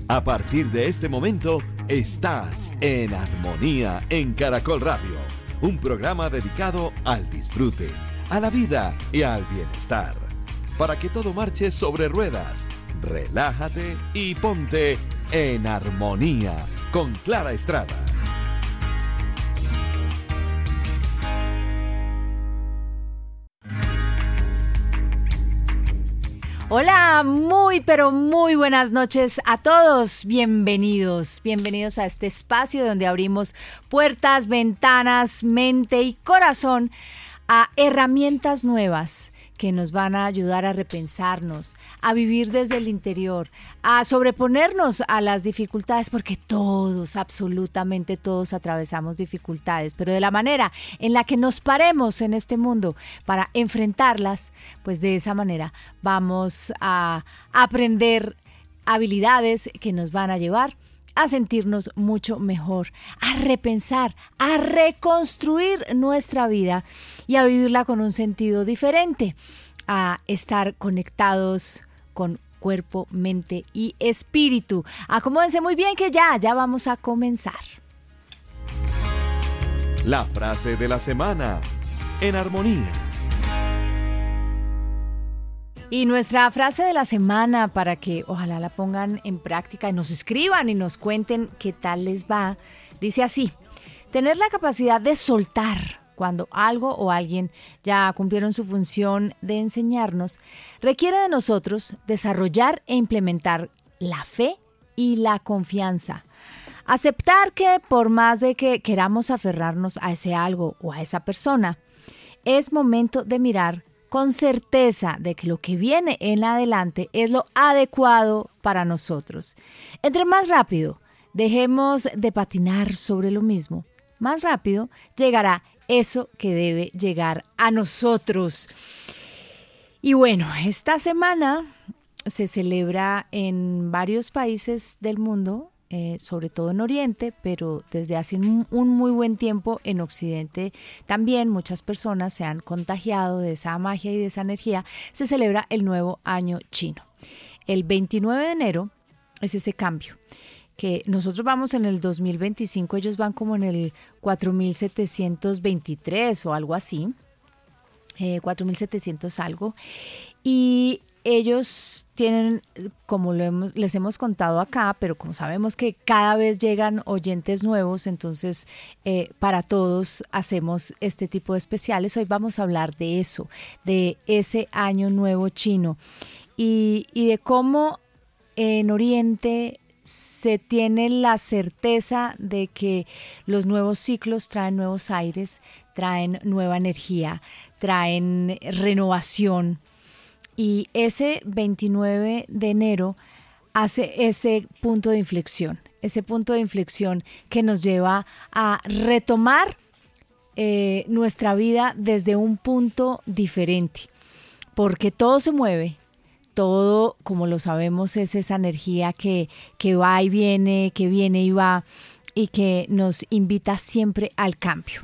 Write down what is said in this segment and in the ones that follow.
A partir de este momento, estás en Armonía en Caracol Radio, un programa dedicado al disfrute, a la vida y al bienestar. Para que todo marche sobre ruedas, relájate y ponte en armonía con Clara Estrada. Hola, pero muy buenas noches a todos. Bienvenidos a este espacio donde abrimos puertas, ventanas, mente y corazón a herramientas nuevas que nos van a ayudar a repensarnos, a vivir desde el interior, a sobreponernos a las dificultades, porque todos, absolutamente todos atravesamos dificultades, pero de la manera en la que nos paremos en este mundo para enfrentarlas, pues de esa manera vamos a aprender habilidades que nos van a llevar a sentirnos mucho mejor, a repensar, a reconstruir nuestra vida y a vivirla con un sentido diferente, a estar conectados con cuerpo, mente y espíritu. Acomódense muy bien que ya vamos a comenzar. La frase de la semana, en armonía. Y nuestra frase de la semana, para que ojalá la pongan en práctica y nos escriban y nos cuenten qué tal les va, dice así: tener la capacidad de soltar cuando algo o alguien ya cumplieron su función de enseñarnos, requiere de nosotros desarrollar e implementar la fe y la confianza. Aceptar que por más de que queramos aferrarnos a ese algo o a esa persona, es momento de mirar con certeza de que lo que viene en adelante es lo adecuado para nosotros. Entre más rápido dejemos de patinar sobre lo mismo, más rápido llegará eso que debe llegar a nosotros. Y bueno, esta semana se celebra en varios países del mundo, sobre todo en Oriente, pero desde hace un muy buen tiempo en Occidente también muchas personas se han contagiado de esa magia y de esa energía. Se celebra el nuevo año chino. El 29 de enero es ese cambio, que nosotros vamos en el 2025, ellos van como en el 4723 o algo así, 4700 algo, y ellos tienen, como les hemos contado acá, pero como sabemos que cada vez llegan oyentes nuevos, entonces para todos hacemos este tipo de especiales. Hoy vamos a hablar de eso, de ese año nuevo chino y de cómo en Oriente se tiene la certeza de que los nuevos ciclos traen nuevos aires, traen nueva energía, traen renovación. Y ese 29 de enero hace ese punto de inflexión que nos lleva a retomar nuestra vida desde un punto diferente, porque todo se mueve, todo, como lo sabemos, es esa energía que va y viene, que viene y va, y que nos invita siempre al cambio.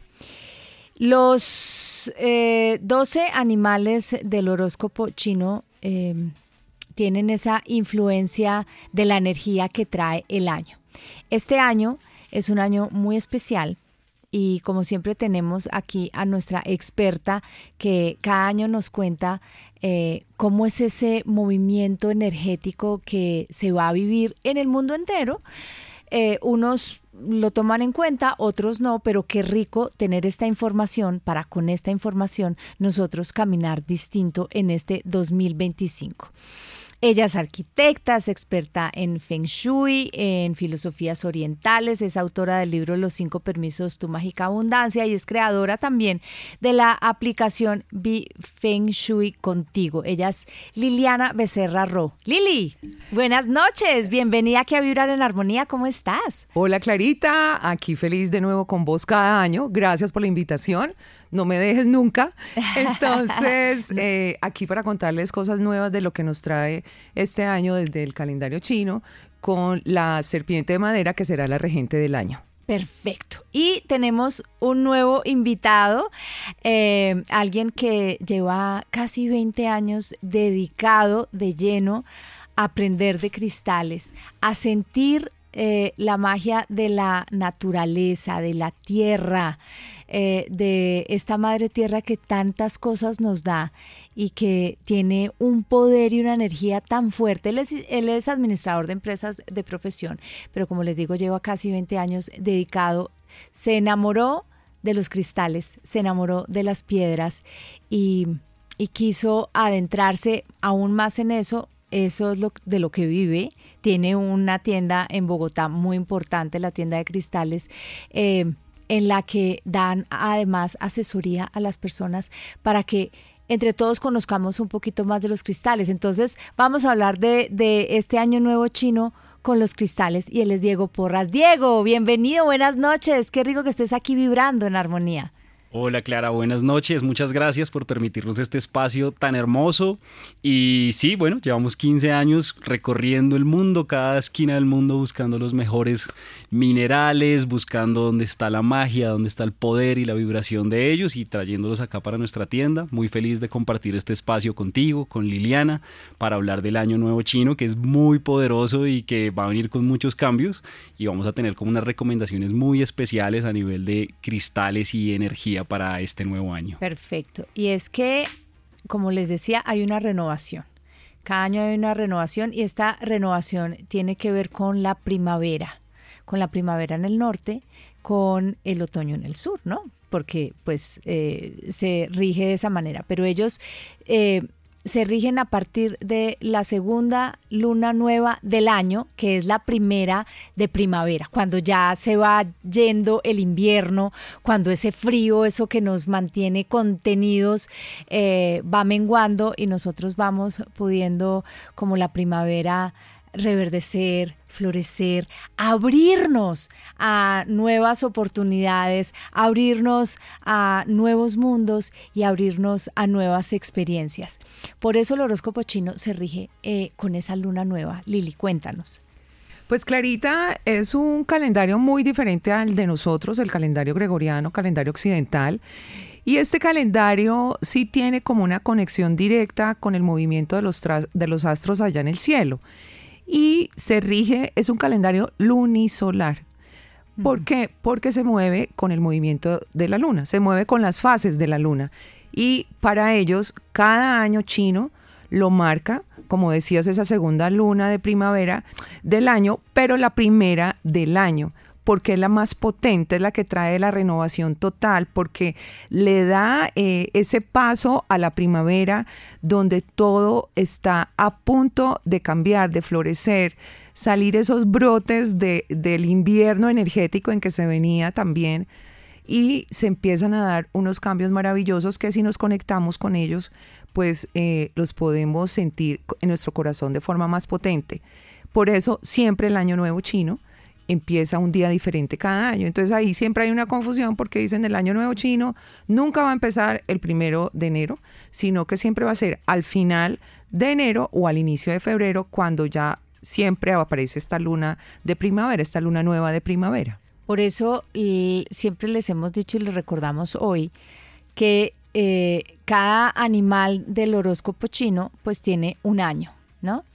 Los 12 animales del horóscopo chino tienen esa influencia de la energía que trae el año. Este año es un año muy especial y como siempre tenemos aquí a nuestra experta que cada año nos cuenta cómo es ese movimiento energético que se va a vivir en el mundo entero. Unos lo toman en cuenta, otros no, pero qué rico tener esta información para con esta información nosotros caminar distinto en este 2025. Ella es arquitecta, es experta en Feng Shui, en filosofías orientales, es autora del libro Los 5 permisos, tu mágica abundancia, y es creadora también de la aplicación Be Feng Shui Contigo. Ella es Liliana Becerra Ro. Lili, buenas noches, bienvenida aquí a Vibrar en Armonía, ¿cómo estás? Hola Clarita, aquí feliz de nuevo con vos cada año, gracias por la invitación. No me dejes nunca. Entonces, aquí para contarles cosas nuevas de lo que nos trae este año desde el calendario chino con la serpiente de madera que será la regente del año. Perfecto. Y tenemos un nuevo invitado, alguien que lleva casi 20 años dedicado de lleno aprender de cristales, a sentir la magia de la naturaleza, de la tierra, de esta madre tierra que tantas cosas nos da y que tiene un poder y una energía tan fuerte. Él es administrador de empresas de profesión, pero como les digo, lleva casi 20 años dedicado. Se enamoró de los cristales, se enamoró de las piedras y quiso adentrarse aún más en eso. Eso es de lo que vive. Tiene una tienda en Bogotá muy importante, la tienda de cristales, en la que dan además asesoría a las personas para que entre todos conozcamos un poquito más de los cristales. Entonces vamos a hablar de este año nuevo chino con los cristales y él es Diego Porras. Diego, bienvenido, buenas noches. Qué rico que estés aquí vibrando en armonía. Hola Clara, buenas noches, muchas gracias por permitirnos este espacio tan hermoso y sí, bueno, llevamos 15 años recorriendo el mundo, cada esquina del mundo buscando los mejores minerales, buscando dónde está la magia, dónde está el poder y la vibración de ellos y trayéndolos acá para nuestra tienda. Muy feliz de compartir este espacio contigo, con Liliana, para hablar del Año Nuevo Chino, que es muy poderoso y que va a venir con muchos cambios y vamos a tener como unas recomendaciones muy especiales a nivel de cristales y energía para este nuevo año. Perfecto. Y es que, como les decía, hay una renovación. Cada año hay una renovación y esta renovación tiene que ver con la primavera en el norte, con el otoño en el sur, ¿no? Porque pues se rige de esa manera. Pero ellos se rigen a partir de la segunda luna nueva del año, que es la primera de primavera, cuando ya se va yendo el invierno, cuando ese frío, eso que nos mantiene contenidos, va menguando y nosotros vamos pudiendo, como la primavera, reverdecer, florecer, abrirnos a nuevas oportunidades, abrirnos a nuevos mundos y abrirnos a nuevas experiencias. Por eso el horóscopo chino se rige con esa luna nueva. Lili, cuéntanos. Pues Clarita, es un calendario muy diferente al de nosotros, el calendario gregoriano, calendario occidental. Y este calendario sí tiene como una conexión directa con el movimiento de los astros allá en el cielo. Y se rige, es un calendario lunisolar. ¿Por qué? Porque se mueve con el movimiento de la luna, se mueve con las fases de la luna. Y para ellos, cada año chino lo marca, como decías, esa segunda luna de primavera del año, pero la primera del año, porque es la más potente, es la que trae la renovación total, porque le da ese paso a la primavera donde todo está a punto de cambiar, de florecer, salir esos brotes del invierno energético en que se venía también y se empiezan a dar unos cambios maravillosos que si nos conectamos con ellos, pues los podemos sentir en nuestro corazón de forma más potente. Por eso siempre el Año Nuevo Chino empieza un día diferente cada año. Entonces ahí siempre hay una confusión porque dicen el Año Nuevo Chino nunca va a empezar el 1 de enero, sino que siempre va a ser al final de enero o al inicio de febrero, cuando ya siempre aparece esta luna de primavera, esta luna nueva de primavera. Por eso siempre les hemos dicho y les recordamos hoy que cada animal del horóscopo chino pues tiene un año, ¿no?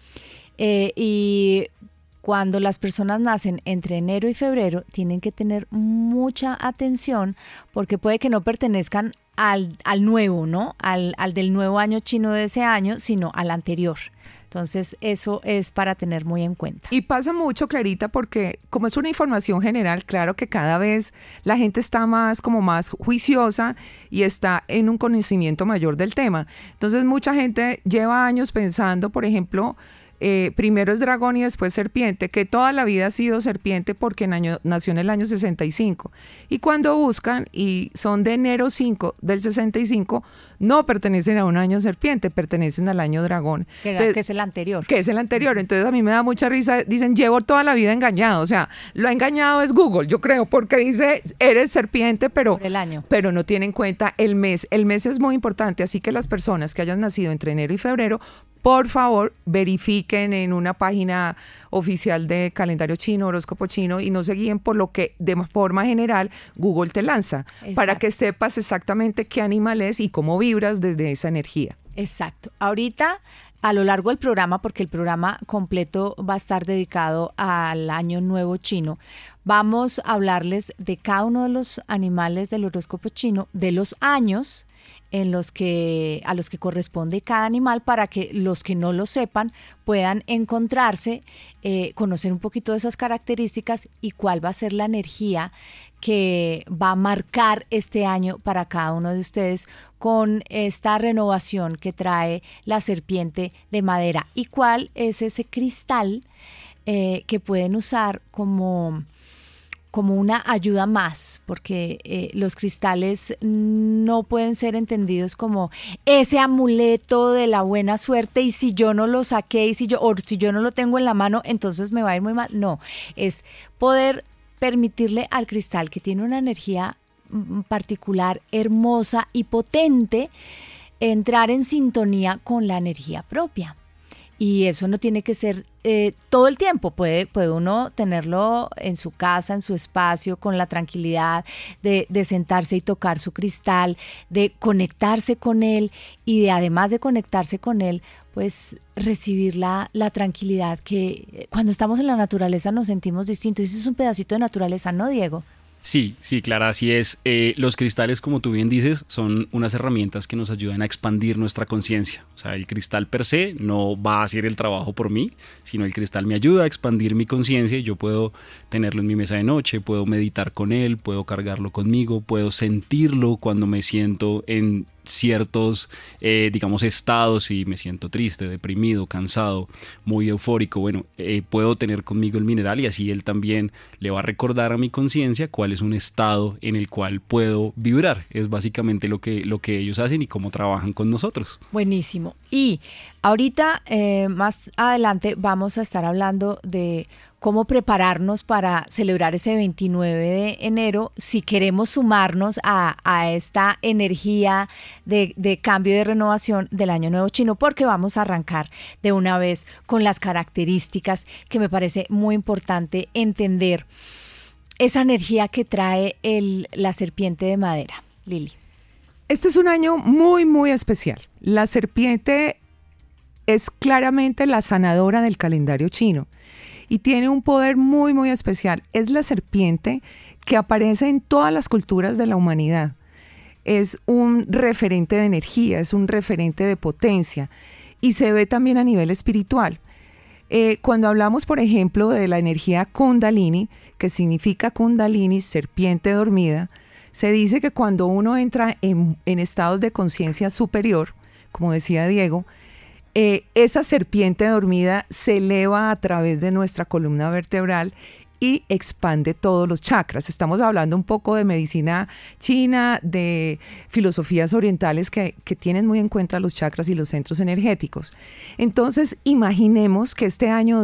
Y cuando las personas nacen entre enero y febrero, tienen que tener mucha atención porque puede que no pertenezcan al nuevo, ¿no? Al del nuevo año chino de ese año, sino al anterior. Entonces, eso es para tener muy en cuenta. Y pasa mucho, Clarita, porque como es una información general, claro que cada vez la gente está más juiciosa y está en un conocimiento mayor del tema. Entonces, mucha gente lleva años pensando, por ejemplo, primero es dragón y después serpiente, que toda la vida ha sido serpiente porque nació en el año 65. Y cuando buscan y son de enero 5 del 65, no pertenecen a un año serpiente, pertenecen al año dragón. Que es el anterior. Que es el anterior. Entonces a mí me da mucha risa, dicen, llevo toda la vida engañado. O sea, lo ha engañado es Google, yo creo, porque dice, eres serpiente, pero no tiene en cuenta el mes. El mes es muy importante, así que las personas que hayan nacido entre enero y febrero, por favor, verifiquen en una página oficial de calendario chino, horóscopo chino, y no se guíen por lo que de forma general Google te lanza. Exacto. Para que sepas exactamente qué animal es y cómo vibras desde esa energía. Exacto. Ahorita a lo largo del programa, porque el programa completo va a estar dedicado al Año Nuevo Chino, vamos a hablarles de cada uno de los animales del horóscopo chino, de los años a los que corresponde cada animal, para que los que no lo sepan puedan encontrarse, conocer un poquito de esas características y cuál va a ser la energía que va a marcar este año para cada uno de ustedes con esta renovación que trae la serpiente de madera, y cuál es ese cristal que pueden usar como una ayuda más, porque los cristales no pueden ser entendidos como ese amuleto de la buena suerte, y si yo no lo saqué, si yo no lo tengo en la mano, entonces me va a ir muy mal. No, es poder permitirle al cristal, que tiene una energía particular, hermosa y potente, entrar en sintonía con la energía propia. Y eso no tiene que ser todo el tiempo, puede uno tenerlo en su casa, en su espacio, con la tranquilidad de sentarse y tocar su cristal, de conectarse con él, y de, además de conectarse con él, pues recibir la tranquilidad que cuando estamos en la naturaleza nos sentimos distintos. Ese es un pedacito de naturaleza, ¿no, Diego? Sí, Clara, así es. Los cristales, como tú bien dices, son unas herramientas que nos ayudan a expandir nuestra conciencia. O sea, el cristal per se no va a hacer el trabajo por mí, sino el cristal me ayuda a expandir mi conciencia, y yo puedo tenerlo en mi mesa de noche, puedo meditar con él, puedo cargarlo conmigo, puedo sentirlo cuando me siento en ciertos, digamos, estados, y me siento triste, deprimido, cansado, muy eufórico. Bueno, puedo tener conmigo el mineral, y así él también le va a recordar a mi conciencia cuál es un estado en el cual puedo vibrar. Es básicamente lo que ellos hacen y cómo trabajan con nosotros. Buenísimo. Y ahorita, más adelante, vamos a estar hablando de cómo prepararnos para celebrar ese 29 de enero, si queremos sumarnos a esta energía de cambio y de renovación del Año Nuevo Chino, porque vamos a arrancar de una vez con las características, que me parece muy importante entender esa energía que trae la serpiente de madera. Lili. Este es un año muy, muy especial. La serpiente es claramente la sanadora del calendario chino y tiene un poder muy, muy especial. Es la serpiente que aparece en todas las culturas de la humanidad. Es un referente de energía, es un referente de potencia, y se ve también a nivel espiritual. Cuando hablamos, por ejemplo, de la energía Kundalini, que significa Kundalini, serpiente dormida, se dice que cuando uno entra en estados de conciencia superior, como decía Diego, esa serpiente dormida se eleva a través de nuestra columna vertebral y expande todos los chakras. Estamos hablando un poco de medicina china, de filosofías orientales que tienen muy en cuenta los chakras y los centros energéticos. Entonces, imaginemos que este año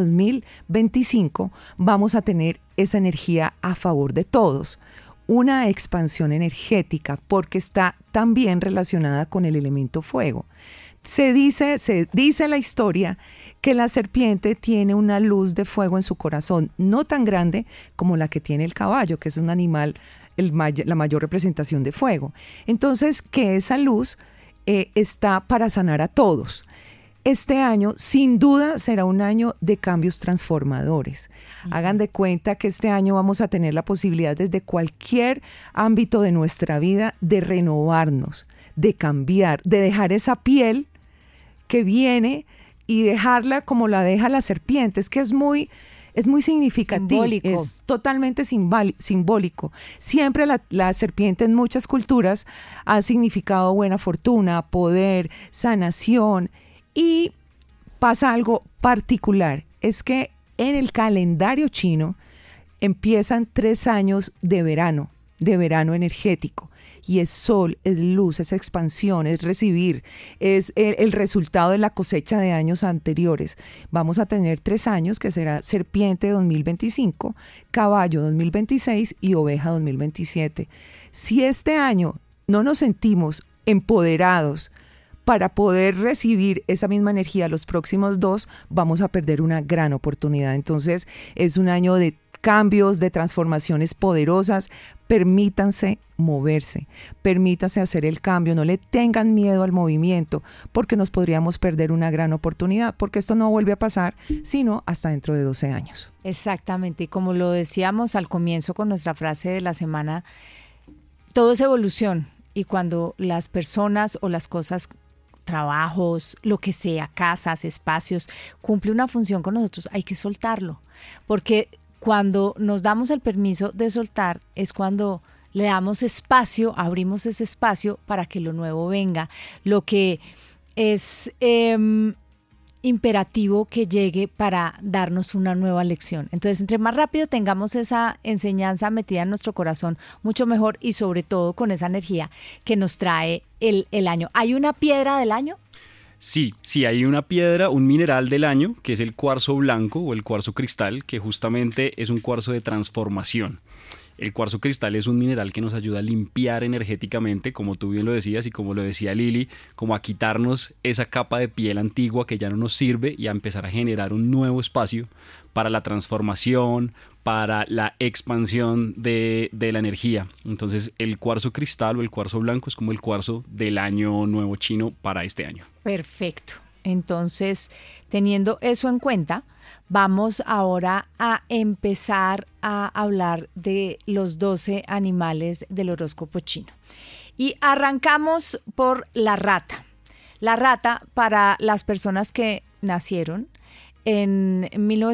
2025 vamos a tener esa energía a favor de todos. Una expansión energética, porque está también relacionada con el elemento fuego. Se dice la historia que la serpiente tiene una luz de fuego en su corazón, no tan grande como la que tiene el caballo, que es un animal, la mayor representación de fuego. Entonces, que esa luz está para sanar a todos. Este año, sin duda, será un año de cambios transformadores. Hagan de cuenta que este año vamos a tener la posibilidad, desde cualquier ámbito de nuestra vida, de renovarnos, de cambiar, de dejar esa piel que viene y dejarla como la deja la serpiente. Es que es muy significativo, simbólico. Es totalmente simbólico. Siempre la serpiente en muchas culturas ha significado buena fortuna, poder, sanación. Y pasa algo particular, es que en el calendario chino empiezan 3 años de verano energético. Y es sol, es luz, es expansión, es recibir, es el resultado de la cosecha de años anteriores. Vamos a tener 3 años, que será serpiente 2025, caballo 2026 y oveja 2027. Si este año no nos sentimos empoderados para poder recibir esa misma energía los próximos 2, vamos a perder una gran oportunidad. Entonces, es un año de cambios, de transformaciones poderosas. Permítanse moverse, permítanse hacer el cambio, no le tengan miedo al movimiento, porque nos podríamos perder una gran oportunidad, porque esto no vuelve a pasar, sino hasta dentro de 12 años. Exactamente, y como lo decíamos al comienzo con nuestra frase de la semana, todo es evolución, y cuando las personas o las cosas, trabajos, lo que sea, casas, espacios, cumple una función con nosotros, hay que soltarlo, porque cuando nos damos el permiso de soltar es cuando le damos espacio, abrimos ese espacio para que lo nuevo venga, lo que es imperativo que llegue para darnos una nueva lección. Entonces, entre más rápido tengamos esa enseñanza metida en nuestro corazón, mucho mejor, y sobre todo con esa energía que nos trae el año. ¿Hay una piedra del año? Sí, hay una piedra, un mineral del año, que es el cuarzo blanco o el cuarzo cristal, que justamente es un cuarzo de transformación. El cuarzo cristal es un mineral que nos ayuda a limpiar energéticamente, como tú bien lo decías y como lo decía Lili, como a quitarnos esa capa de piel antigua que ya no nos sirve y a empezar a generar un nuevo espacio para la transformación, para la expansión de la energía. Entonces, el cuarzo cristal o el cuarzo blanco es como el cuarzo del año nuevo chino para este año. Perfecto. Entonces, teniendo eso en cuenta, vamos ahora a empezar a hablar de los 12 animales del horóscopo chino. Y arrancamos por la rata. La rata, para las personas que nacieron en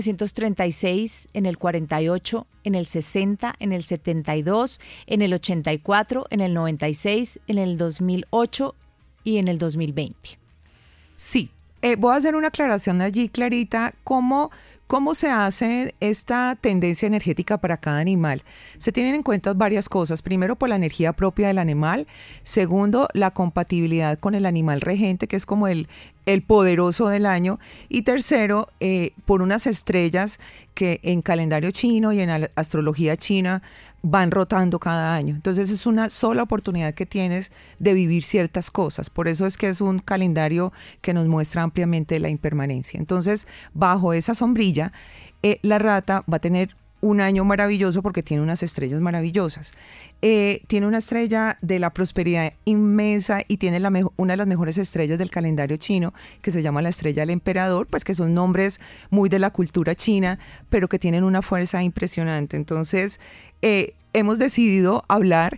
1936, en el 48, en el 60, en el 72, en el 84, en el 96, en el 2008 y en el 2020. Sí, voy a hacer una aclaración allí, Clarita, ¿cómo se hace esta tendencia energética para cada animal? Se tienen en cuenta varias cosas. Primero, por la energía propia del animal. Segundo, la compatibilidad con el animal regente, que es como el poderoso del año. Y tercero, por unas estrellas que en calendario chino y en astrología china van rotando cada año. Entonces es una sola oportunidad que tienes de vivir ciertas cosas. Por eso es que es un calendario que nos muestra ampliamente la impermanencia. Entonces, bajo esa sombrilla, la rata va a tener un año maravilloso porque tiene unas estrellas maravillosas. Tiene una estrella de la prosperidad inmensa y tiene una de las mejores estrellas del calendario chino, que se llama la estrella del emperador, pues que son nombres muy de la cultura china, pero que tienen una fuerza impresionante. Entonces, hemos decidido hablar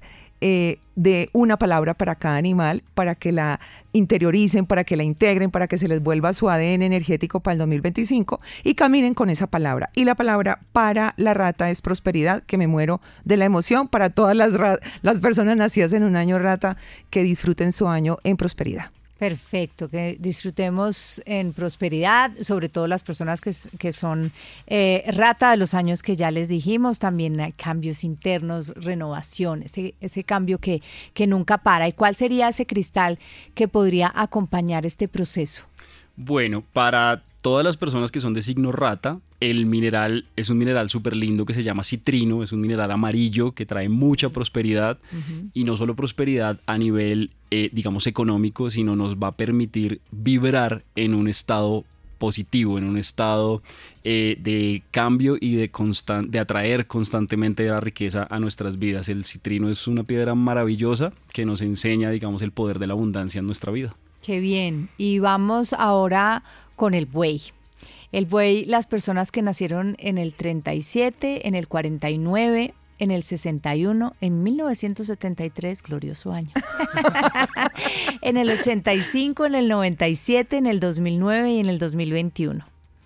de una palabra para cada animal, para que la interioricen, para que la integren, para que se les vuelva su ADN energético para el 2025 y caminen con esa palabra. Y la palabra para la rata es prosperidad, que me muero de la emoción para todas las personas nacidas en un año rata, que disfruten su año en prosperidad. Perfecto, que disfrutemos en prosperidad, sobre todo las personas que son rata, de los años que ya les dijimos. También hay cambios internos, renovación, ese cambio que nunca para. ¿Y cuál sería ese cristal que podría acompañar este proceso? Bueno, para todas las personas que son de signo rata, el mineral es un mineral súper lindo que se llama citrino, es un mineral amarillo que trae mucha prosperidad, y no solo prosperidad a nivel, digamos, económico, sino nos va a permitir vibrar en un estado positivo, en un estado de cambio y de atraer constantemente la riqueza a nuestras vidas. El citrino es una piedra maravillosa que nos enseña, digamos, el poder de la abundancia en nuestra vida. Qué bien. Y vamos ahora con el buey. El buey, las personas que nacieron en el 37, en el 49, en el 61, en 1973, glorioso año, en el 85, en el 97, en el 2009 y en el 2021.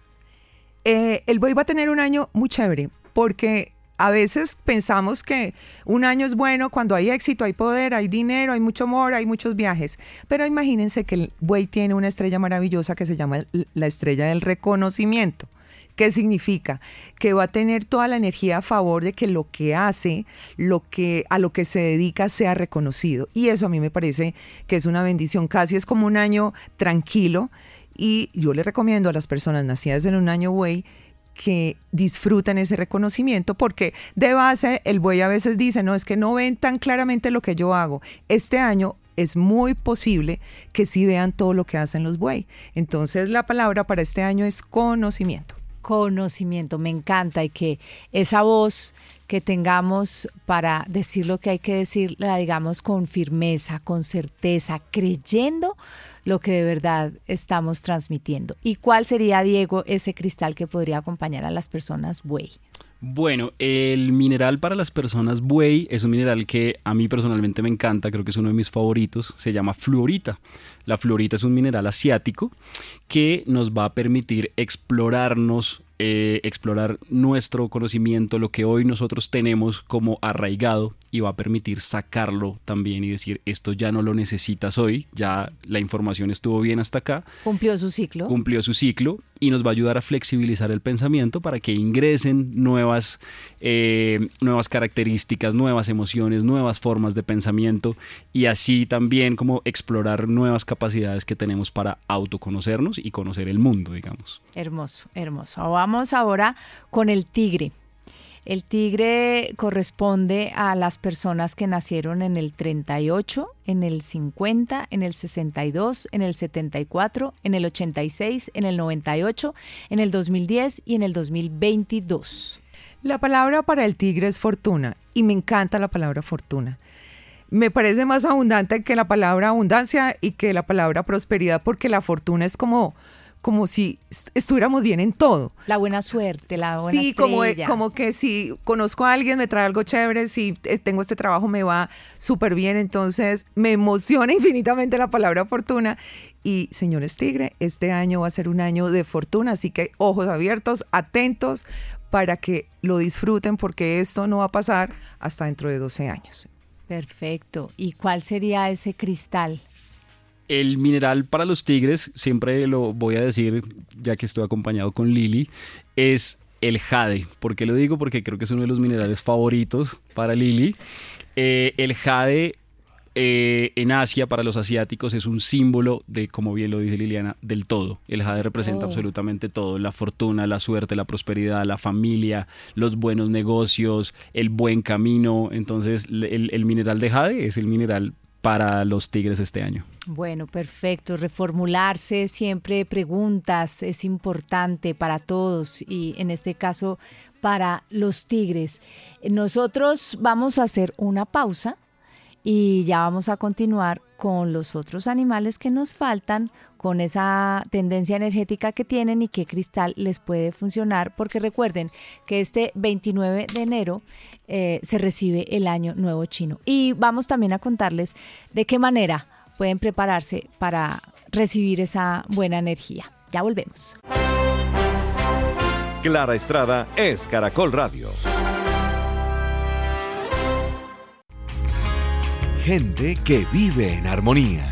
El buey va a tener un año muy chévere, porque a veces pensamos que un año es bueno cuando hay éxito, hay poder, hay dinero, hay mucho amor, hay muchos viajes. Pero imagínense que el buey tiene una estrella maravillosa que se llama la estrella del reconocimiento. ¿Qué significa? Que va a tener toda la energía a favor de que lo que hace, a lo que se dedica, sea reconocido. Y eso a mí me parece que es una bendición. Casi es como un año tranquilo. Y yo le recomiendo a las personas nacidas en un año buey que disfruten ese reconocimiento, porque de base el buey a veces dice, no, es que no ven tan claramente lo que yo hago. Este año es muy posible que sí vean todo lo que hacen los buey. Entonces la palabra para este año es conocimiento. conocimiento. Me encanta, y que esa voz que tengamos para decir lo que hay que decir, la digamos con firmeza, con certeza, creyendo lo que de verdad estamos transmitiendo. ¿Y cuál sería, Diego, ese cristal que podría acompañar a las personas buey? Bueno, el mineral para las personas buey es un mineral que a mí personalmente me encanta, creo que es uno de mis favoritos, se llama fluorita. La fluorita es un mineral asiático que nos va a permitir explorarnos, explorar nuestro conocimiento, lo que hoy nosotros tenemos como arraigado, y va a permitir sacarlo también y decir, esto ya no lo necesitas hoy, ya la información estuvo bien hasta acá. Cumplió su ciclo. Cumplió su ciclo, y nos va a ayudar a flexibilizar el pensamiento para que ingresen nuevas características, nuevas emociones, nuevas formas de pensamiento, y así también como explorar nuevas capacidades que tenemos para autoconocernos y conocer el mundo, digamos. Hermoso, hermoso. Vamos ahora con el tigre. El tigre corresponde a las personas que nacieron en el 38, en el 50, en el 62, en el 74, en el 86, en el 98, en el 2010 y en el 2022. La palabra para el tigre es fortuna, y me encanta la palabra fortuna. Me parece más abundante que la palabra abundancia y que la palabra prosperidad, porque la fortuna es como si estuviéramos bien en todo. La buena suerte, la buena sí, estrella. como que si conozco a alguien me trae algo chévere, si tengo este trabajo me va súper bien, entonces me emociona infinitamente la palabra fortuna. Y señores tigre, este año va a ser un año de fortuna, así que ojos abiertos, atentos para que lo disfruten, porque esto no va a pasar hasta dentro de 12 años. Perfecto. ¿Y cuál sería ese cristal? El mineral para los tigres, siempre lo voy a decir, ya que estoy acompañado con Lili, es el jade. ¿Por qué lo digo? Porque creo que es uno de los minerales favoritos para Lili. El jade en Asia, para los asiáticos, es un símbolo de, como bien lo dice Liliana, del todo. El jade representa absolutamente todo: la fortuna, la suerte, la prosperidad, la familia, los buenos negocios, el buen camino. Entonces, el mineral de jade es el mineral para los tigres este año. Bueno, perfecto. Reformularse siempre preguntas es importante para todos, y en este caso para los tigres. Nosotros vamos a hacer una pausa y ya vamos a continuar con los otros animales que nos faltan, con esa tendencia energética que tienen y qué cristal les puede funcionar, porque recuerden que este 29 de enero se recibe el Año Nuevo Chino. Y vamos también a contarles de qué manera pueden prepararse para recibir esa buena energía. Ya volvemos. Clara Estrada es Caracol Radio. Gente que vive en armonía.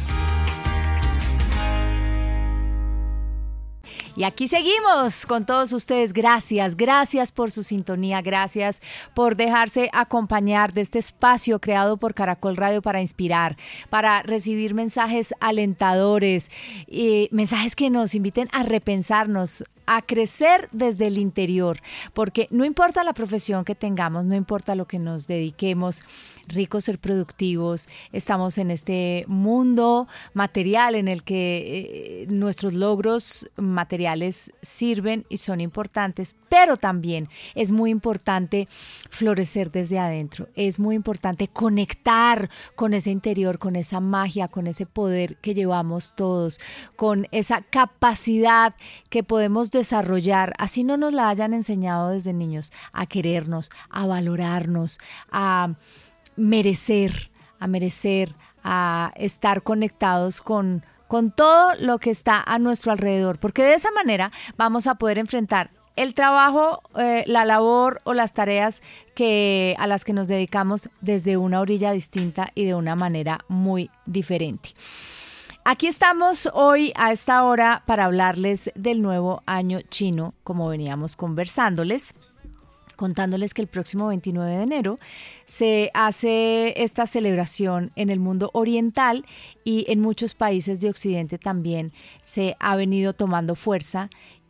Y aquí seguimos con todos ustedes. Gracias por su sintonía, gracias por dejarse acompañar de este espacio creado por Caracol Radio para inspirar, para recibir mensajes alentadores, mensajes que nos inviten a repensarnos, a crecer desde el interior, porque no importa la profesión que tengamos, no importa lo que nos dediquemos, ricos ser productivos, estamos en este mundo material en el que nuestros logros materiales sirven y son importantes, pero también es muy importante florecer desde adentro, es muy importante conectar con ese interior, con esa magia, con ese poder que llevamos todos, con esa capacidad que podemos desarrollar, así no nos la hayan enseñado desde niños, a querernos, a valorarnos, a merecer, a estar conectados con todo lo que está a nuestro alrededor, porque de esa manera vamos a poder enfrentar el trabajo, la labor o las tareas a las que nos dedicamos desde una orilla distinta y de una manera muy diferente. Aquí estamos hoy a esta hora para hablarles del nuevo año chino, como veníamos contándoles que el próximo 29 de enero se hace esta celebración en el mundo oriental, y en muchos países de Occidente también se ha venido tomando fuerza,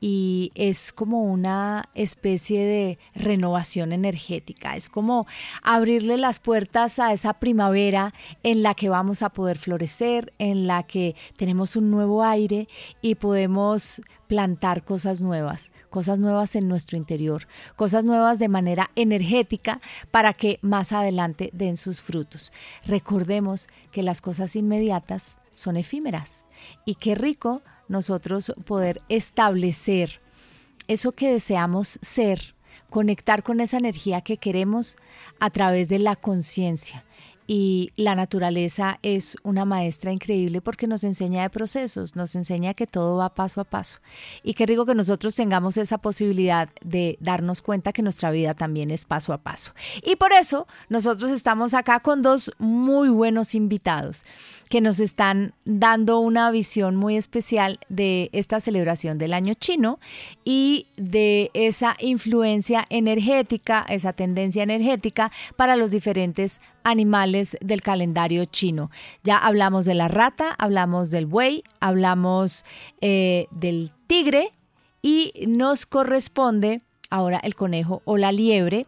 y es como una especie de renovación energética, es como abrirle las puertas a esa primavera en la que vamos a poder florecer, en la que tenemos un nuevo aire y podemos plantar cosas nuevas en nuestro interior, cosas nuevas de manera energética para que más adelante den sus frutos. Recordemos que las cosas inmediatas son efímeras y qué rico nosotros poder establecer eso que deseamos ser, conectar con esa energía que queremos a través de la conciencia. Y la naturaleza es una maestra increíble porque nos enseña de procesos, nos enseña que todo va paso a paso. Y qué rico que nosotros tengamos esa posibilidad de darnos cuenta que nuestra vida también es paso a paso. Y por eso nosotros estamos acá con dos muy buenos invitados que nos están dando una visión muy especial de esta celebración del año chino y de esa influencia energética, esa tendencia energética para los diferentes animales del calendario chino. Ya hablamos de la rata, hablamos del buey, hablamos del tigre y nos corresponde ahora el conejo o la liebre.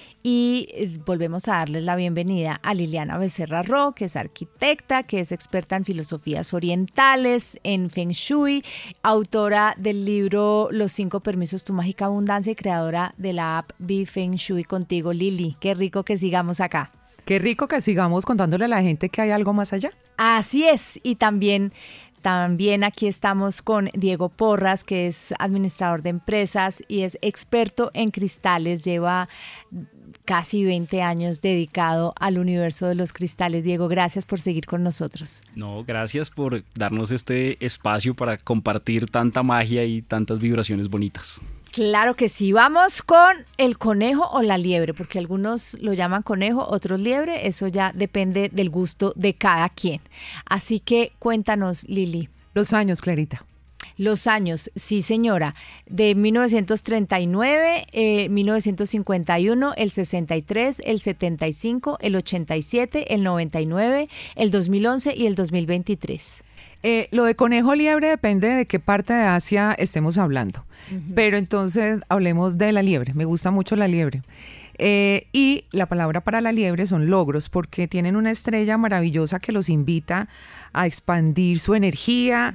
Y volvemos a darles la bienvenida a Liliana Becerra Ro, que es arquitecta, que es experta en filosofías orientales, en Feng Shui, autora del libro Los 5 permisos, tu mágica abundancia y creadora de la app Be Feng Shui contigo, Lili. Qué rico que sigamos acá. Qué rico que sigamos contándole a la gente que hay algo más allá. Así es, y también aquí estamos con Diego Porras, que es administrador de empresas y es experto en cristales, lleva casi 20 años dedicado al universo de los cristales. Diego, gracias por seguir con nosotros. No, gracias por darnos este espacio para compartir tanta magia y tantas vibraciones bonitas. Claro que sí. Vamos con el conejo o la liebre, porque algunos lo llaman conejo, otros liebre. Eso ya depende del gusto de cada quien. Así que cuéntanos, Lili. Los años, Clarita. Los años, sí señora, de 1939, 1951, el 63, el 75, el 87, el 99, el 2011 y el 2023. Lo de conejo liebre depende de qué parte de Asia estemos hablando. Pero entonces hablemos de la liebre. Me gusta mucho la liebre. Y la palabra para la liebre son logros, porque tienen una estrella maravillosa que los invita a expandir su energía,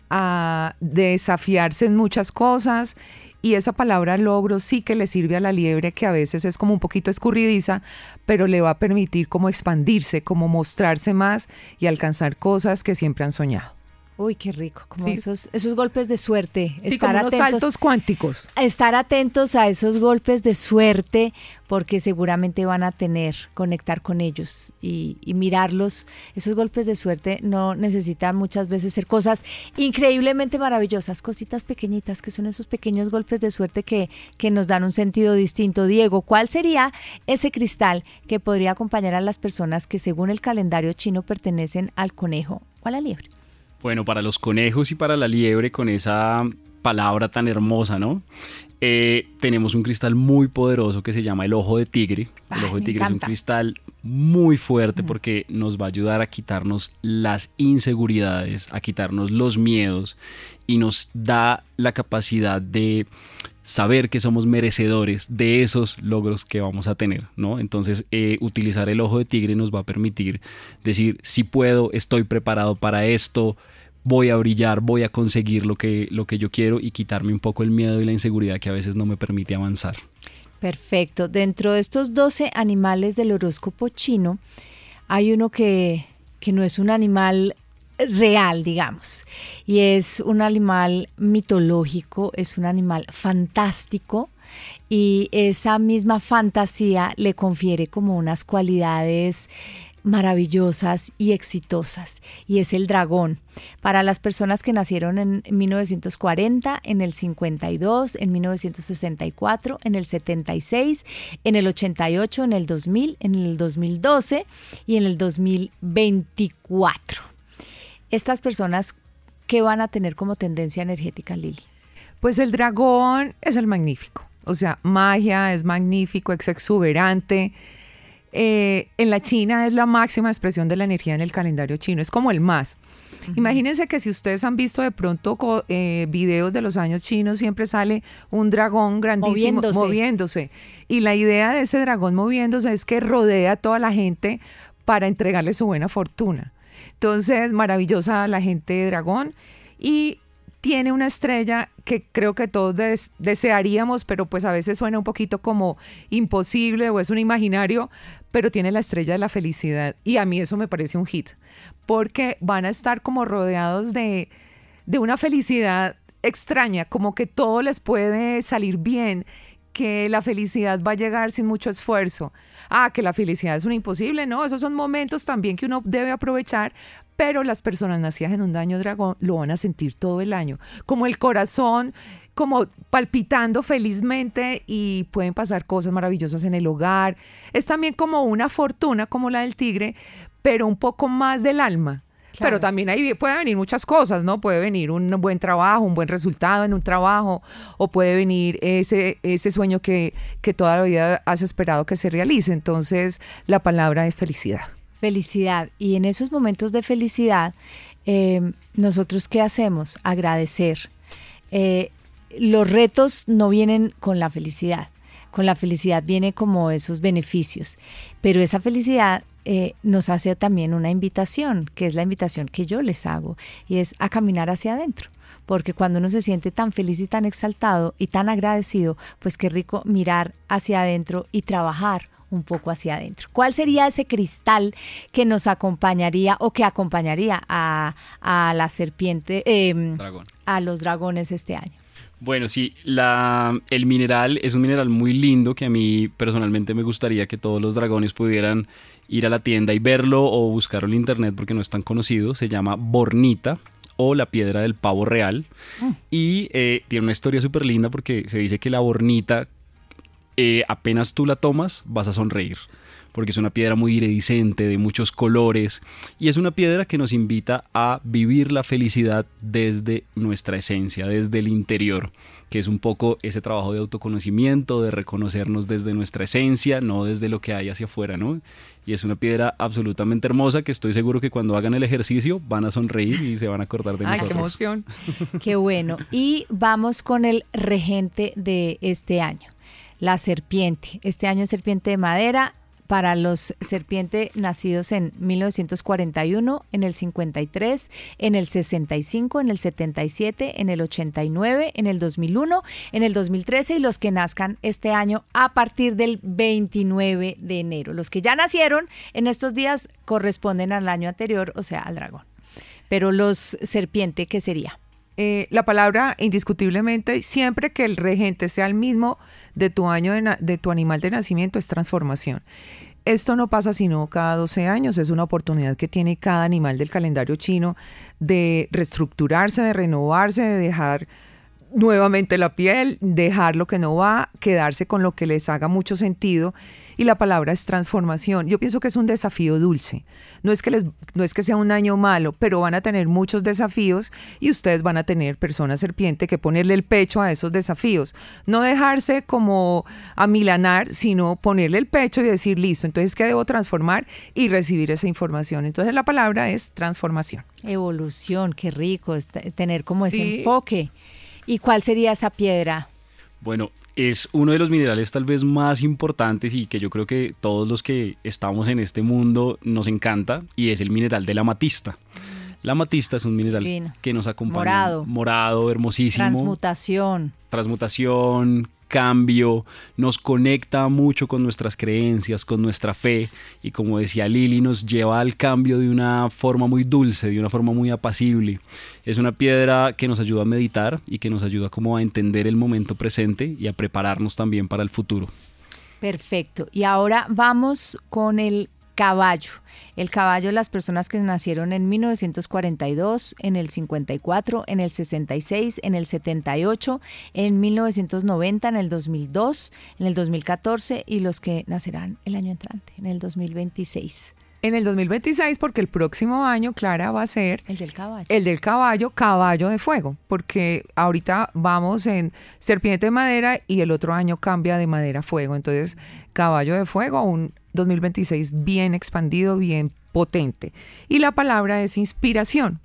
a desafiarse en muchas cosas. Y esa palabra logros sí que le sirve a la liebre, que a veces es como un poquito escurridiza, pero le va a permitir como expandirse, como mostrarse más y alcanzar cosas que siempre han soñado. Uy, qué rico, como sí. esos golpes de suerte. Sí, estar como unos saltos cuánticos. Estar atentos a esos golpes de suerte, porque seguramente van a conectar con ellos y mirarlos. Esos golpes de suerte no necesitan muchas veces ser cosas increíblemente maravillosas, cositas pequeñitas, que son esos pequeños golpes de suerte que nos dan un sentido distinto. Diego, ¿cuál sería ese cristal que podría acompañar a las personas que según el calendario chino pertenecen al conejo o a la liebre? Bueno, para los conejos y para la liebre, con esa palabra tan hermosa, ¿no? Tenemos un cristal muy poderoso que se llama el ojo de tigre. El ojo de tigre es un cristal muy fuerte porque nos va a ayudar a quitarnos las inseguridades, a quitarnos los miedos y nos da la capacidad de saber que somos merecedores de esos logros que vamos a tener, ¿no? Entonces, utilizar el ojo de tigre nos va a permitir decir, si puedo, estoy preparado para esto, voy a brillar, voy a conseguir lo que yo quiero y quitarme un poco el miedo y la inseguridad que a veces no me permite avanzar. Perfecto. Dentro de estos 12 animales del horóscopo chino, hay uno que no es un animal real, digamos, y es un animal mitológico, es un animal fantástico y esa misma fantasía le confiere como unas cualidades maravillosas y exitosas, y es el dragón. Para las personas que nacieron en 1940, en el 52, en 1964, en el 76, en el 88, en el 2000, en el 2012 y en el 2024. Estas personas, ¿qué van a tener como tendencia energética, Lili? Pues el dragón es el magnífico, o sea, magia, es magnífico, es exuberante. En la China es la máxima expresión de la energía en el calendario chino, es como el más. Imagínense que si ustedes han visto de pronto videos de los años chinos, siempre sale un dragón grandísimo moviéndose. Y la idea de ese dragón moviéndose es que rodea a toda la gente para entregarle su buena fortuna. Entonces, maravillosa la gente de dragón. Y tiene una estrella que creo que todos desearíamos, pero pues a veces suena un poquito como imposible o es un imaginario, pero tiene la estrella de la felicidad. Y a mí eso me parece un hit, porque van a estar como rodeados de una felicidad extraña, como que todo les puede salir bien, que la felicidad va a llegar sin mucho esfuerzo. Que la felicidad es un imposible. No, esos son momentos también que uno debe aprovechar, pero las personas nacidas en un año dragón lo van a sentir todo el año, como el corazón, como palpitando felizmente, y pueden pasar cosas maravillosas en el hogar. Es también como una fortuna como la del tigre, pero un poco más del alma. Claro. Pero también ahí puede venir muchas cosas, ¿no? Puede venir un buen trabajo, un buen resultado en un trabajo, o puede venir ese sueño que toda la vida has esperado que se realice. Entonces, la palabra es felicidad. Felicidad. Y en esos momentos de felicidad, ¿nosotros qué hacemos? Agradecer. Los retos no vienen con la felicidad. Con la felicidad viene como esos beneficios. Pero esa felicidad nos hace también una invitación, que es la invitación que yo les hago, y es a caminar hacia adentro. Porque cuando uno se siente tan feliz y tan exaltado y tan agradecido, pues qué rico mirar hacia adentro y trabajar un poco hacia adentro. ¿Cuál sería ese cristal que nos acompañaría o que acompañaría a la serpiente, a los dragones este año? Bueno, sí, el mineral es un mineral muy lindo que a mí personalmente me gustaría que todos los dragones pudieran ir a la tienda y verlo o buscarlo en internet porque no es tan conocido. Se llama bornita o la piedra del pavo real. Y tiene una historia súper linda porque se dice que la bornita, apenas tú la tomas, vas a sonreír, porque es una piedra muy iridiscente, de muchos colores, y es una piedra que nos invita a vivir la felicidad desde nuestra esencia, desde el interior, que es un poco ese trabajo de autoconocimiento, de reconocernos desde nuestra esencia, no desde lo que hay hacia afuera, ¿no? Y es una piedra absolutamente hermosa que estoy seguro que cuando hagan el ejercicio van a sonreír y se van a acordar de nosotros. ¡Ay, qué emoción! Qué bueno. Y vamos con el regente de este año. La serpiente. Este año es serpiente de madera. Para los serpientes nacidos en 1941, en el 53, en el 65, en el 77, en el 89, en el 2001, en el 2013 y los que nazcan este año a partir del 29 de enero. Los que ya nacieron en estos días corresponden al año anterior, o sea, al dragón. Pero los serpiente, ¿qué sería? La palabra indiscutiblemente, siempre que el regente sea el mismo de tu año de tu animal de nacimiento, es transformación. Esto no pasa sino cada 12 años, es una oportunidad que tiene cada animal del calendario chino de reestructurarse, de renovarse, de dejar nuevamente la piel, dejar lo que no va, quedarse con lo que les haga mucho sentido. Y la palabra es transformación. Yo pienso que es un desafío dulce. No es que sea un año malo, pero van a tener muchos desafíos y ustedes van a tener, persona serpiente, que ponerle el pecho a esos desafíos. No dejarse como amilanar, sino ponerle el pecho y decir, listo, entonces ¿qué debo transformar? Y recibir esa información. Entonces la palabra es transformación. Evolución, qué rico tener como ese enfoque. ¿Y cuál sería esa piedra? Bueno, es uno de los minerales tal vez más importantes y que yo creo que todos los que estamos en este mundo nos encanta, y es el mineral de la amatista. La amatista es un mineral que nos acompaña. Morado, hermosísimo. Transmutación, cambio, nos conecta mucho con nuestras creencias, con nuestra fe, y como decía Lili, nos lleva al cambio de una forma muy dulce, de una forma muy apacible. Es una piedra que nos ayuda a meditar y que nos ayuda como a entender el momento presente y a prepararnos también para el futuro. Perfecto. Y ahora vamos con el caballo. El caballo, las personas que nacieron en 1942, en el 54, en el 66, en el 78, en 1990, en el 2002, en el 2014 y los que nacerán el año entrante, en el 2026. En el 2026, porque el próximo año, Clara, va a ser el del caballo. El del caballo, caballo de fuego, porque ahorita vamos en serpiente de madera y el otro año cambia de madera a fuego. Entonces, caballo de fuego, un 2026 bien expandido, bien potente. Y la palabra es inspiración,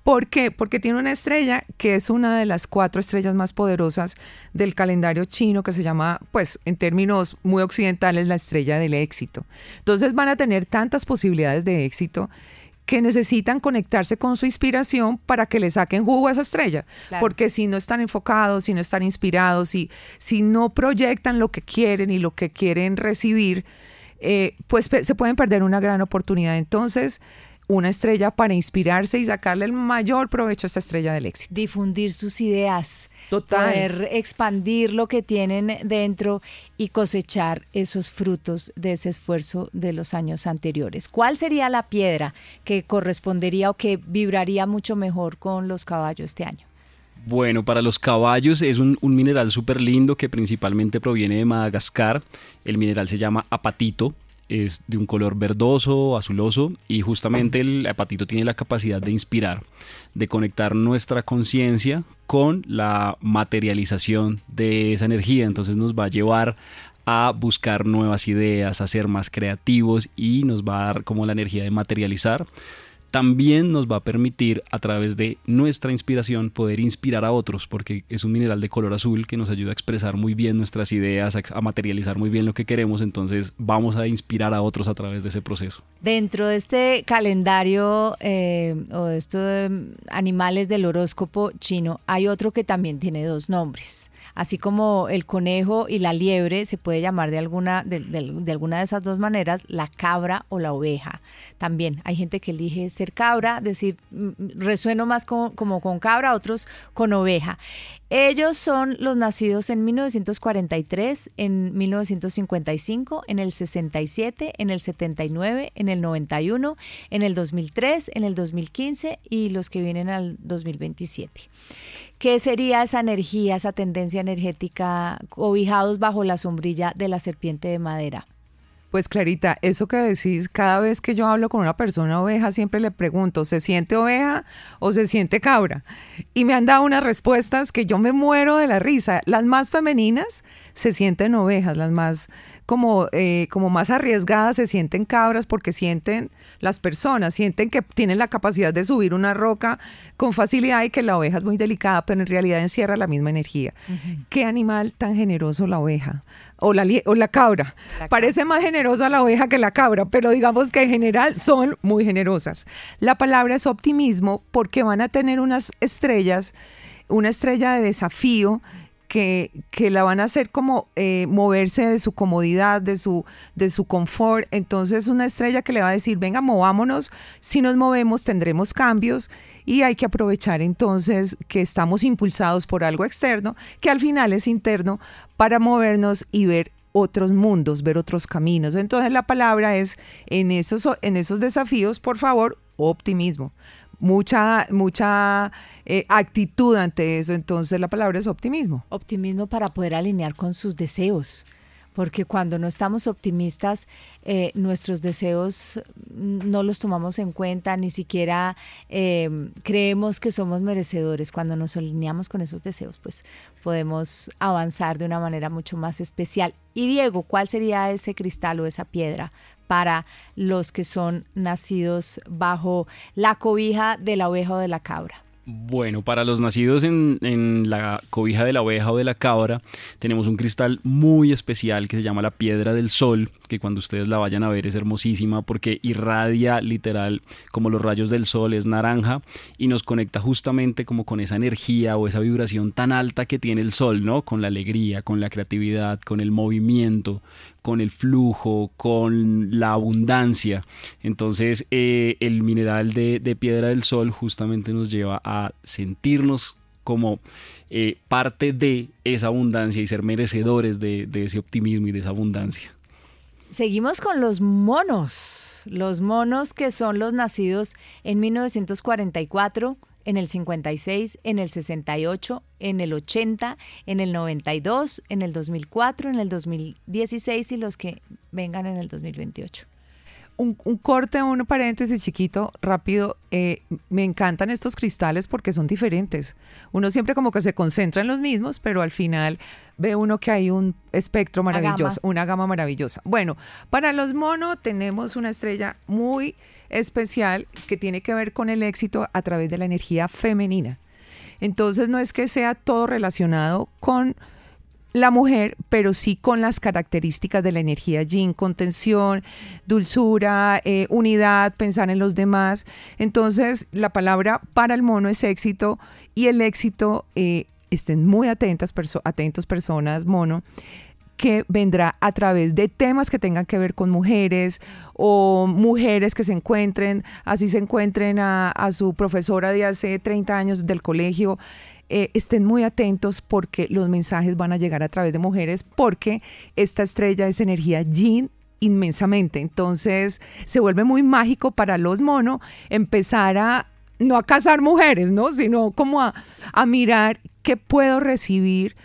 ¿Por qué? Porque tiene una estrella que es una de las 4 estrellas más poderosas del calendario chino, que se llama, pues en términos muy occidentales, la estrella del éxito. Entonces van a tener tantas posibilidades de éxito que necesitan conectarse con su inspiración para que le saquen jugo a esa estrella. Claro. Porque si no están enfocados, si no están inspirados, si no proyectan lo que quieren y lo que quieren recibir, pues se pueden perder una gran oportunidad. Entonces, una estrella para inspirarse y sacarle el mayor provecho a esta estrella del éxito. Difundir sus ideas. Total. Poder expandir lo que tienen dentro y cosechar esos frutos de ese esfuerzo de los años anteriores. ¿Cuál sería la piedra que correspondería o que vibraría mucho mejor con los caballos este año? Bueno, para los caballos es un mineral súper lindo que principalmente proviene de Madagascar. El mineral se llama apatito. Es de un color verdoso, azuloso, y justamente el apatito tiene la capacidad de inspirar, de conectar nuestra conciencia con la materialización de esa energía. Entonces nos va a llevar a buscar nuevas ideas, a ser más creativos, y nos va a dar como la energía de materializar. También nos va a permitir, a través de nuestra inspiración, poder inspirar a otros, porque es un mineral de color azul que nos ayuda a expresar muy bien nuestras ideas, a materializar muy bien lo que queremos. Entonces vamos a inspirar a otros a través de ese proceso. Dentro de este calendario o de estos animales del horóscopo chino, hay otro que también tiene 2 nombres. Así como el conejo y la liebre se puede llamar de alguna de esas 2 maneras, la cabra o la oveja. También hay gente que elige ser cabra, decir, resueno más como con cabra, otros con oveja. Ellos son los nacidos en 1943, en 1955, en el 67, en el 79, en el 91, en el 2003, en el 2015 y los que vienen al 2027. ¿Qué sería esa energía, esa tendencia energética, cobijados bajo la sombrilla de la serpiente de madera? Pues Clarita, eso que decís, cada vez que yo hablo con una persona oveja, siempre le pregunto, ¿se siente oveja o se siente cabra? Y me han dado unas respuestas que yo me muero de la risa. Las más femeninas se sienten ovejas, las más como más arriesgadas se sienten cabras, porque sienten las personas, sienten que tienen la capacidad de subir una roca con facilidad y que la oveja es muy delicada, pero en realidad encierra la misma energía. Uh-huh. ¿Qué animal tan generoso la oveja? O la cabra. Parece más generosa la oveja que la cabra, pero digamos que en general son muy generosas. La palabra es optimismo, porque van a tener unas estrellas, una estrella de desafío que la van a hacer como moverse de su comodidad, de su confort. Entonces una estrella que le va a decir, venga, movámonos, si nos movemos tendremos cambios, y hay que aprovechar entonces que estamos impulsados por algo externo, que al final es interno, para movernos y ver otros mundos, ver otros caminos. Entonces la palabra es, en esos desafíos, por favor, optimismo. Mucha actitud ante eso. Entonces la palabra es optimismo. Optimismo para poder alinear con sus deseos, porque cuando no estamos optimistas, nuestros deseos no los tomamos en cuenta, ni siquiera creemos que somos merecedores. Cuando nos alineamos con esos deseos, pues podemos avanzar de una manera mucho más especial. Y Diego, ¿cuál sería ese cristal o esa piedra para los que son nacidos bajo la cobija de la oveja o de la cabra? Bueno, para los nacidos en la cobija de la oveja o de la cabra, tenemos un cristal muy especial que se llama la piedra del sol, que cuando ustedes la vayan a ver es hermosísima porque irradia literal como los rayos del sol, es naranja y nos conecta justamente como con esa energía o esa vibración tan alta que tiene el sol, ¿no? Con la alegría, con la creatividad, con el movimiento, con el flujo, con la abundancia. Entonces el mineral de piedra del sol justamente nos lleva a sentirnos como parte de esa abundancia y ser merecedores de ese optimismo y de esa abundancia. Seguimos con los monos que son los nacidos en 1944, en el 56, en el 68, en el 80, en el 92, en el 2004, en el 2016 y los que vengan en el 2028. Un corte, un paréntesis chiquito, rápido. Me encantan estos cristales porque son diferentes. Uno siempre como que se concentra en los mismos, pero al final ve uno que hay un espectro maravilloso, una gama maravillosa. Bueno, para los monos tenemos una estrella muy especial que tiene que ver con el éxito a través de la energía femenina. Entonces no es que sea todo relacionado con la mujer, pero sí con las características de la energía yin: contención, dulzura, unidad, pensar en los demás. Entonces la palabra para el mono es éxito, y el éxito, estén muy atentos personas mono, que vendrá a través de temas que tengan que ver con mujeres, o mujeres que se encuentren a su profesora de hace 30 años del colegio. Estén muy atentos porque los mensajes van a llegar a través de mujeres, porque esta estrella es energía yin inmensamente. Entonces se vuelve muy mágico para los mono empezar no a cazar mujeres, ¿no? Sino como a mirar qué puedo recibir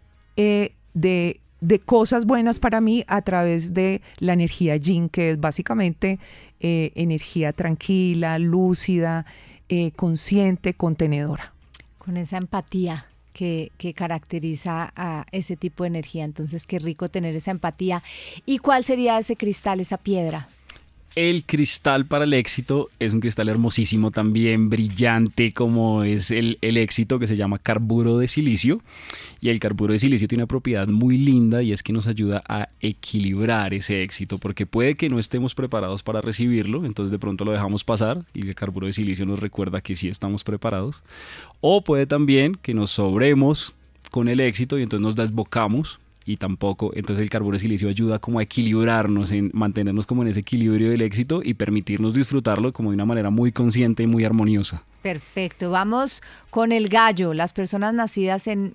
de cosas buenas para mí a través de la energía yin, que es básicamente energía tranquila, lúcida, consciente, contenedora. Con esa empatía que caracteriza a ese tipo de energía. Entonces, qué rico tener esa empatía. ¿Y cuál sería ese cristal, esa piedra? El cristal para el éxito es un cristal hermosísimo también, brillante como es el éxito, que se llama carburo de silicio. Y el carburo de silicio tiene una propiedad muy linda, y es que nos ayuda a equilibrar ese éxito, porque puede que no estemos preparados para recibirlo, entonces de pronto lo dejamos pasar y el carburo de silicio nos recuerda que sí estamos preparados. O puede también que nos sobremos con el éxito y entonces nos desbocamos, y tampoco. Entonces el carburo de silicio ayuda como a equilibrarnos, en mantenernos como en ese equilibrio del éxito y permitirnos disfrutarlo como de una manera muy consciente y muy armoniosa. Perfecto, vamos con el gallo. Las personas nacidas en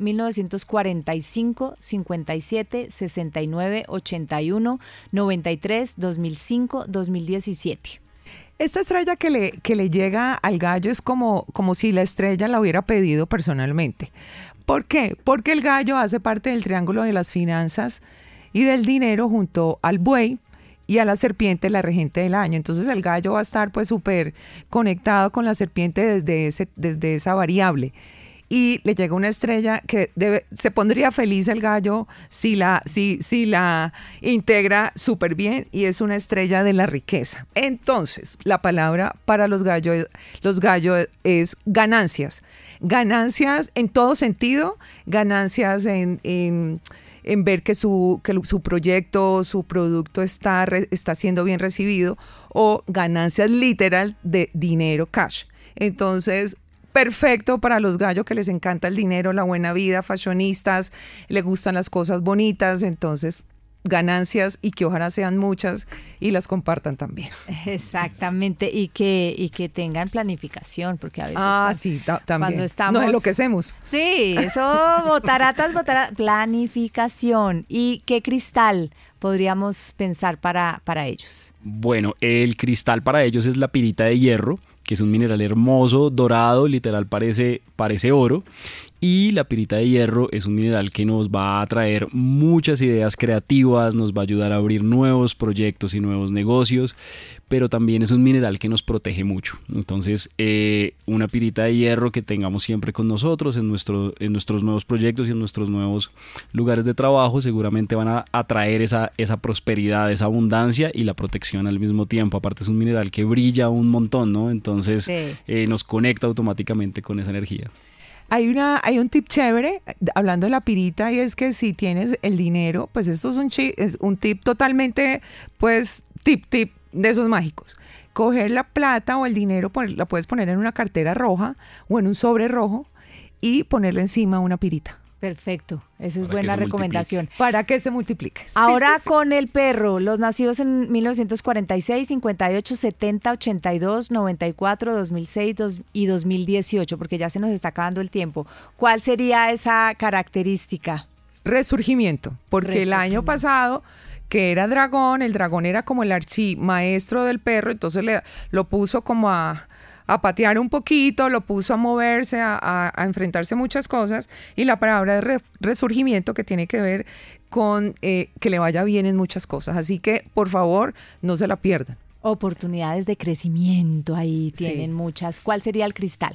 1945, 57, 69, 81, 93, 2005, 2017. Esta estrella que le llega al gallo es como si la estrella la hubiera pedido personalmente. ¿Por qué? Porque el gallo hace parte del triángulo de las finanzas y del dinero, junto al buey y a la serpiente, la regente del año. Entonces el gallo va a estar pues súper conectado con la serpiente desde esa variable. Y le llega una estrella que se pondría feliz el gallo si la integra súper bien, y es una estrella de la riqueza. Entonces, la palabra para los gallos es ganancias. Ganancias en todo sentido, ganancias en ver que su proyecto, su producto está siendo bien recibido, o ganancias literal de dinero, cash. Entonces, perfecto para los gallos que les encanta el dinero, la buena vida, fashionistas, les gustan las cosas bonitas. Entonces, ganancias, y que ojalá sean muchas y las compartan también. Exactamente, y que tengan planificación, porque a veces también cuando estamos, nos enloquecemos. Sí, eso, botaratas, planificación. ¿Y qué cristal podríamos pensar para ellos? Bueno, el cristal para ellos es la pirita de hierro, que es un mineral hermoso, dorado, literal parece oro. Y la pirita de hierro es un mineral que nos va a traer muchas ideas creativas, nos va a ayudar a abrir nuevos proyectos y nuevos negocios, pero también es un mineral que nos protege mucho. Entonces, una pirita de hierro que tengamos siempre con nosotros en nuestros nuevos proyectos y en nuestros nuevos lugares de trabajo, seguramente van a atraer esa prosperidad, esa abundancia y la protección al mismo tiempo. Aparte, es un mineral que brilla un montón, ¿no? Entonces, sí, nos conecta automáticamente con esa energía. Hay un tip chévere hablando de la pirita, y es que si tienes el dinero, pues esto es un tip totalmente, pues, tip de esos mágicos. Coger la plata o el dinero, la puedes poner en una cartera roja o en un sobre rojo y ponerle encima una pirita. Perfecto, eso es buena recomendación. Para que se multiplique. Ahora sí. Con el perro, los nacidos en 1946, 58, 70, 82, 94, 2006 y 2018, porque ya se nos está acabando el tiempo. ¿Cuál sería esa característica? Resurgimiento, porque el año pasado, que era dragón, el dragón era como el archimaestro del perro, entonces lo puso como a patear un poquito, lo puso a moverse, a enfrentarse a muchas cosas, y la palabra de resurgimiento, que tiene que ver con que le vaya bien en muchas cosas. Así que, por favor, no se la pierdan. Oportunidades de crecimiento, ahí tienen muchas. ¿Cuál sería el cristal?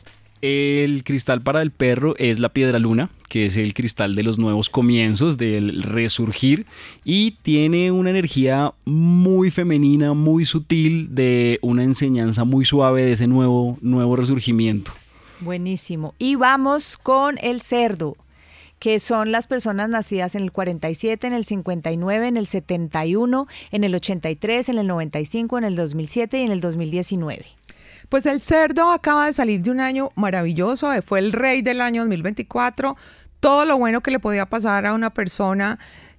El cristal para el perro es la piedra luna, que es el cristal de los nuevos comienzos, del resurgir, y tiene una energía muy femenina, muy sutil, de una enseñanza muy suave de ese nuevo resurgimiento. Buenísimo. Y vamos con el cerdo, que son las personas nacidas en el 47, en el 59, en el 71, en el 83, en el 95, en el 2007 y en el 2019. Pues el cerdo acaba de salir de un año maravilloso, fue el rey del año 2024. Todo lo bueno que le podía pasar a una persona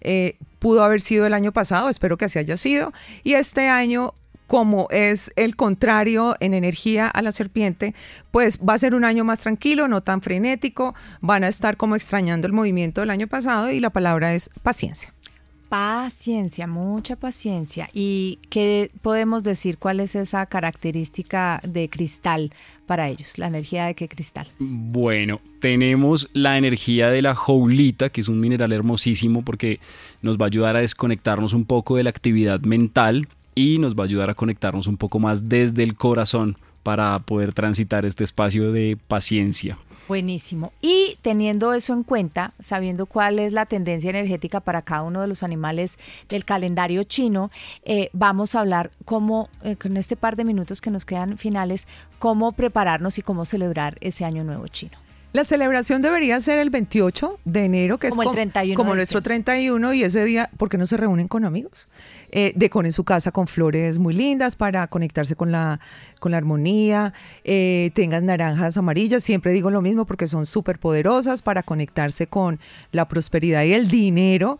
pudo haber sido el año pasado, espero que así haya sido. Y este año, como es el contrario en energía a la serpiente, pues va a ser un año más tranquilo, no tan frenético, van a estar como extrañando el movimiento del año pasado y la palabra es paciencia. Paciencia, mucha paciencia. ¿Y qué podemos decir? ¿Cuál es esa característica de cristal para ellos? ¿La energía de qué cristal? Bueno, tenemos la energía de la joulita, que es un mineral hermosísimo porque nos va a ayudar a desconectarnos un poco de la actividad mental y nos va a ayudar a conectarnos un poco más desde el corazón para poder transitar este espacio de paciencia. Buenísimo. Y teniendo eso en cuenta, sabiendo cuál es la tendencia energética para cada uno de los animales del calendario chino, vamos a hablar cómo, con este par de minutos que nos quedan finales, cómo prepararnos y cómo celebrar ese año nuevo chino. La celebración debería ser el 28 de enero, que como es el 31 como de nuestro diciembre. 31, y ese día, ¿por qué no se reúnen con amigos? Decoren su casa con flores muy lindas para conectarse con la armonía, tengan naranjas amarillas, siempre digo lo mismo porque son súper poderosas para conectarse con la prosperidad y el dinero,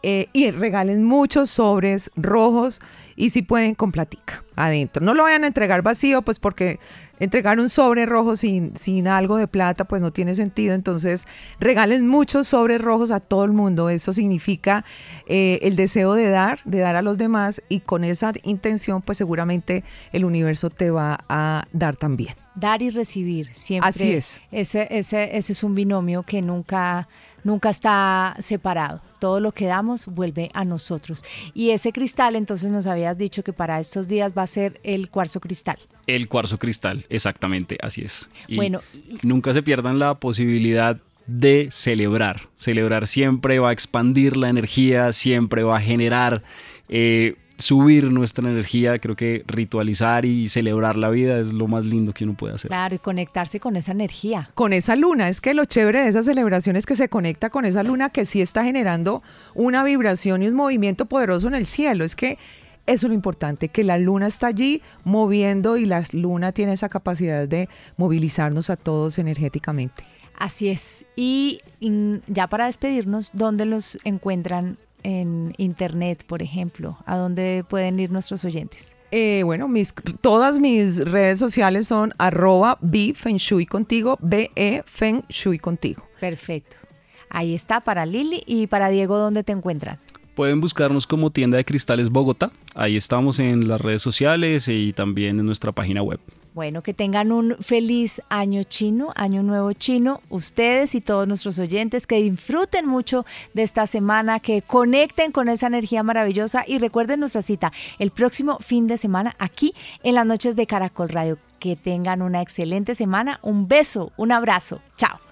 y regalen muchos sobres rojos y si pueden con platica adentro. No lo vayan a entregar vacío, pues porque entregar un sobre rojo sin algo de plata pues no tiene sentido. Entonces regalen muchos sobres rojos a todo el mundo. Eso significa el deseo de dar a los demás, y con esa intención pues seguramente el universo te va a dar también. Dar y recibir, siempre. Así es. Ese es un binomio que nunca está separado. Todo lo que damos vuelve a nosotros. Y ese cristal, entonces nos habías dicho que para estos días va a ser el cuarzo cristal. El cuarzo cristal, exactamente, así es. Y bueno, nunca se pierdan la posibilidad de celebrar. Celebrar siempre va a expandir la energía, siempre va a generar subir nuestra energía. Creo que ritualizar y celebrar la vida es lo más lindo que uno puede hacer. Claro, y conectarse con esa energía. Con esa luna, es que lo chévere de esa celebración es que se conecta con esa luna que sí está generando una vibración y un movimiento poderoso en el cielo. Es que eso es lo importante, que la luna está allí moviendo, y la luna tiene esa capacidad de movilizarnos a todos energéticamente. Así es. Y ya para despedirnos, ¿dónde los encuentran en internet, por ejemplo? ¿A dónde pueden ir nuestros oyentes? Bueno, todas mis redes sociales son @BeFengShui contigo, Feng Shui contigo. Perfecto. Ahí está para Lili. Y para Diego, ¿dónde te encuentran? Pueden buscarnos como Tienda de Cristales Bogotá. Ahí estamos en las redes sociales y también en nuestra página web. Bueno, que tengan un feliz año chino, año nuevo chino, ustedes y todos nuestros oyentes, que disfruten mucho de esta semana, que conecten con esa energía maravillosa, y recuerden nuestra cita el próximo fin de semana aquí en las noches de Caracol Radio. Que tengan una excelente semana, un beso, un abrazo, chao.